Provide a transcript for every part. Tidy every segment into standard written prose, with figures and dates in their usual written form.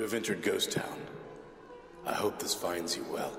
have entered Ghost Town. I hope this finds you well.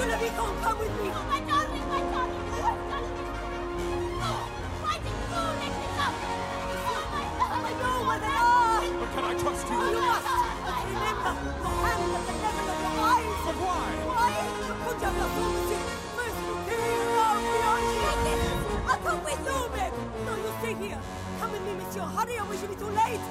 Ludovic, come with me. Oh, my darling, my darling. You have done it. Oh, why did you let me go? Oh, my darling. I know where they are. But can I trust you? You must. Remember, your hand at the level of your eyes. But why? Why? Put your diplomacy. First you clear out the ocean. I'll come with you, babe. No, you stay here. Come with me, monsieur. Hurry, or we shall be too late.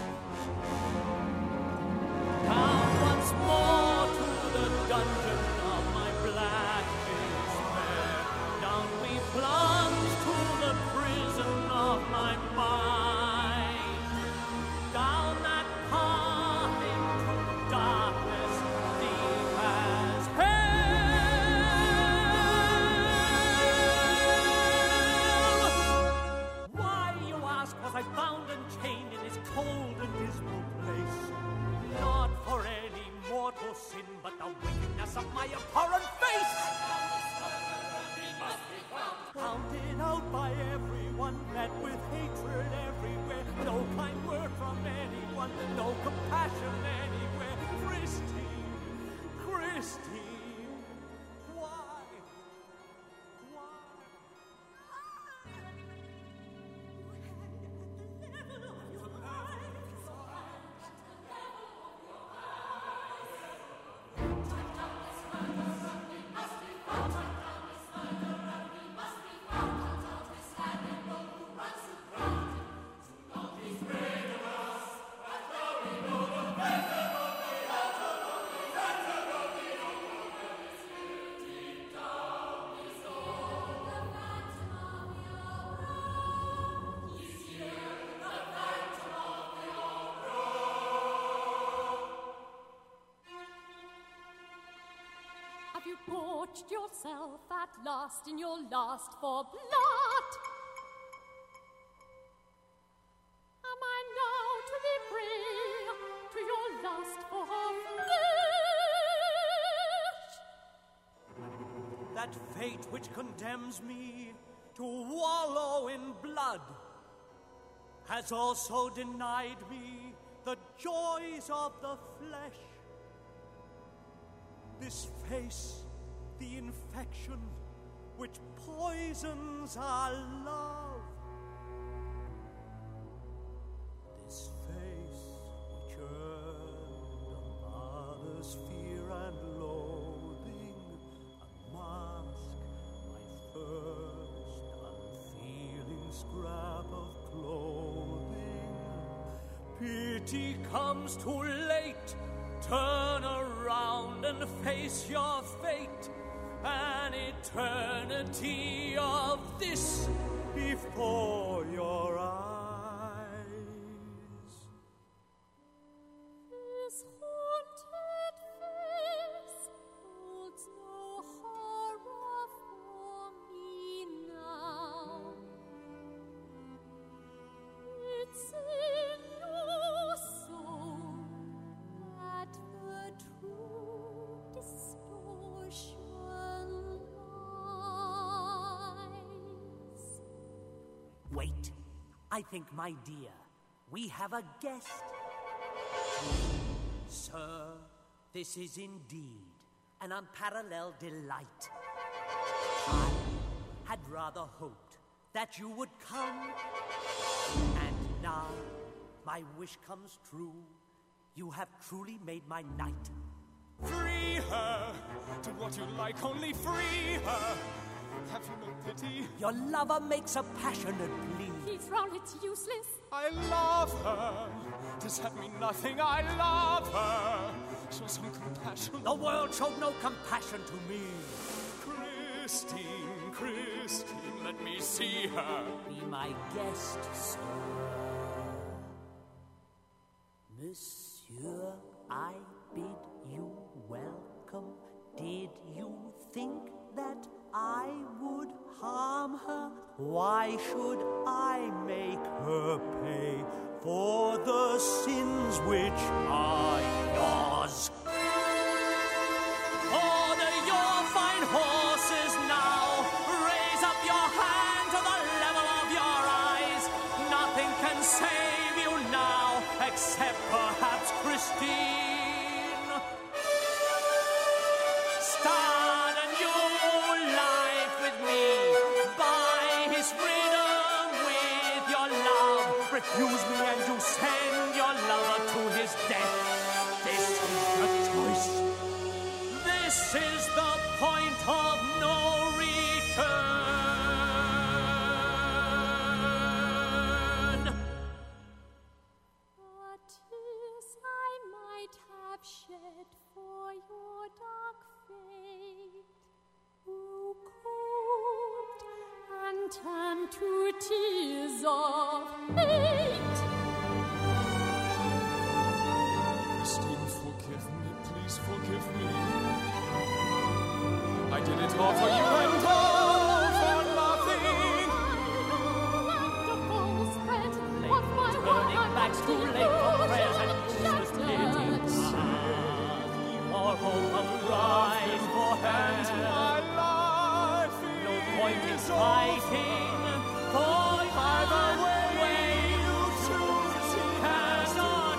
Down once more to the dungeon of my black despair. Down we plunge to the prison of my mind. Down that path into darkness deep as hell. Why, you ask, was I bound and chained in this cold and dismal place? Not for any mortal sin, but the wickedness of my abhorrent face. Counted out by everyone, met with hatred everywhere. No kind word from anyone, no compassion anywhere. Christine, Christine, why? Have you gorged yourself at last in your lust for blood? Am I now to be prey to your lust for flesh? That fate which condemns me to wallow in blood has also denied me the joys of the flesh. This face, the infection which poisons our love. This face which earned a mother's fear and loathing, a mask, my first unfeeling scrap of clothing. Pity comes too late. Turn around and face your fate. An eternity of this before your eyes. This haunted face holds no horror for me now. It's in your soul that the true distortion lies. Wait, I think, my dear, we have a guest. Sir, this is indeed an unparalleled delight. I had rather hoped that you would come, and now my wish comes true. You have truly made my night. Free her! Do what you like, only free her! Have you no pity? Your lover makes a passionate plea. He's wrong, it's useless. I love her! Does that mean nothing? I love her! Show some compassion. The world showed no compassion to me. Christine, Christine, let me see her. Be my guest, sir. Monsieur, I bid you welcome. Did you think that I would harm her? Why should I make her pay for the sins which are yours? Order your fine horses now. Raise up your hand to the level of your eyes. Nothing can save you now except perhaps Christine. Stand and you refuse me and you send your lover to his death. This is the choice. This is the point of no return. What tears I might have shed for your dark fate, grew cold and turned to tears of hate. Christine, forgive me, please forgive me. I did it all for you and all for nothing. Turning back too late for prayers and useless pleadings. Or hope of rise for And her. my life No point in is fighting, for either way you choose cannot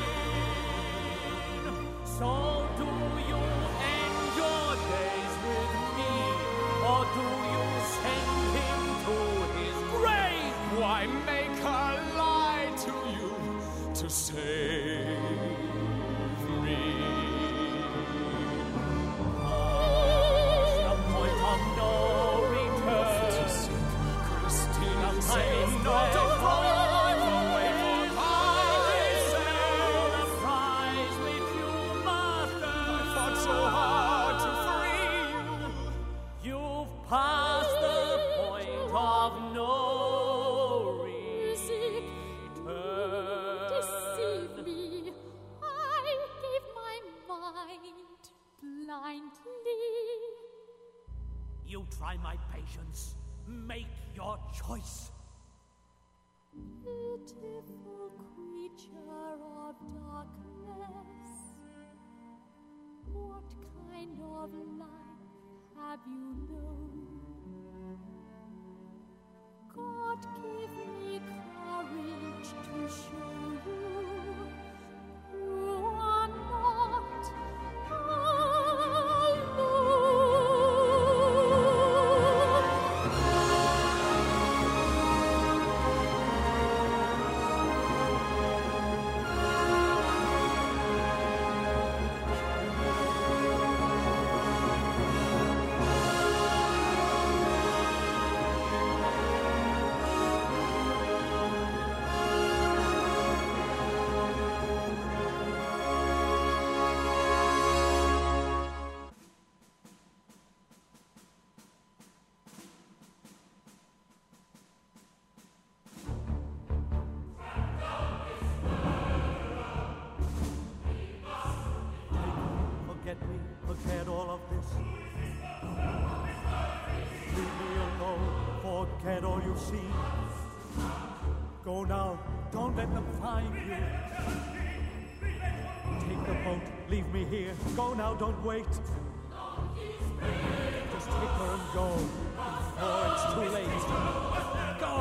win. So do you end your days with me, or do you send him to his grave? Why make her lie to you to save me? The point of no return. Christine, The say time is not to drive away from the prize which you must earn. I fought so hard to free you. You've passed the point of no Music, return. deceive me. I gave my mind blindly. You try my patience. Make your choice. Pitiful creature of darkness, what kind of life have you known? God give me courage to show you are not alone. Forget me, forget all of this. Leave me alone, forget all you've seen. Go now, don't let them find you. Take the boat, leave me here. Go now, don't wait. Just take her and go before it's too late. Go!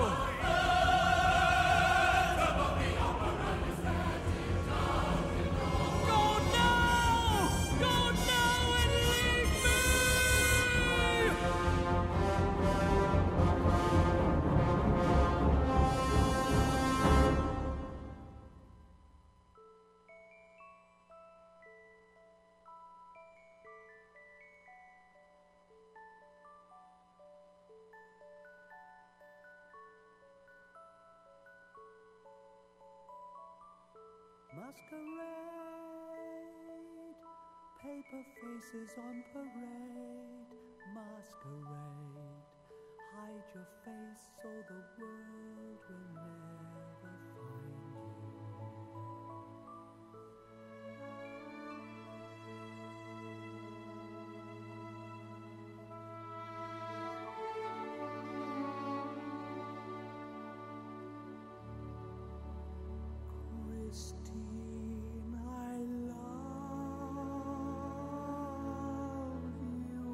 Masquerade, paper faces on parade. Masquerade, hide your face so the world will never find you. Christine, I love you.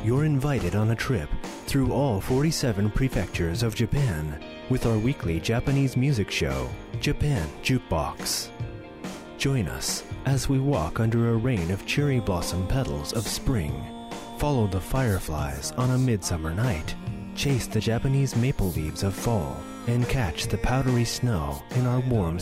you're invited on a trip through all 47 prefectures of Japan with our weekly Japanese music show, Japan Jukebox. Join us as we walk under a rain of cherry blossom petals of spring, follow the fireflies on a midsummer night, chase the Japanese maple leaves of fall, and catch the powdery snow in our warm